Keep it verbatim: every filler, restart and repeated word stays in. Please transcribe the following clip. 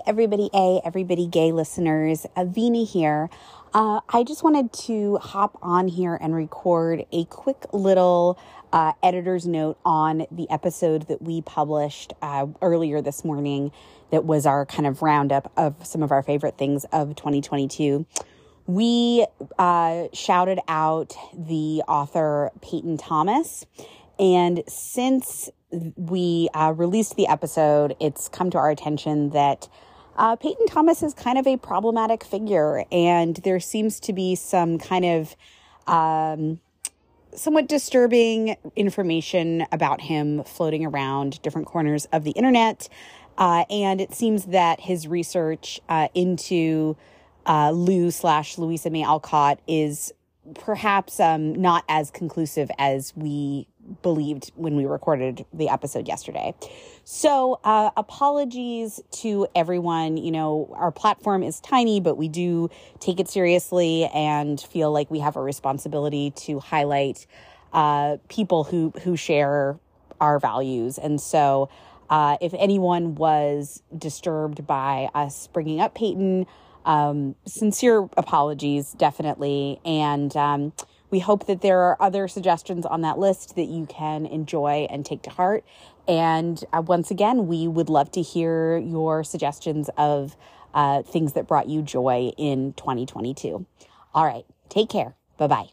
everybody A, everybody gay listeners. Avini here. Uh, I just wanted to hop on here and record a quick little uh, editor's note on the episode that we published uh, earlier this morning that was our kind of roundup of some of our favorite things of twenty twenty-two. We uh, shouted out the author Peyton Thomas, and since we uh, released the episode, it's come to our attention that uh, Peyton Thomas is kind of a problematic figure, and there seems to be some kind of um, somewhat disturbing information about him floating around different corners of the internet, uh, and it seems that his research uh, into uh, Lou slash Louisa May Alcott is perhaps um, not as conclusive as we believed when we recorded the episode yesterday. So uh, apologies to everyone. You know, our platform is tiny, but we do take it seriously and feel like we have a responsibility to highlight uh, people who, who share our values. And so uh, if anyone was disturbed by us bringing up Peyton, um, sincere apologies, definitely. And um, we hope that there are other suggestions on that list that you can enjoy and take to heart. And uh, once again, we would love to hear your suggestions of uh, things that brought you joy in twenty twenty-two. All right, take care. Bye-bye.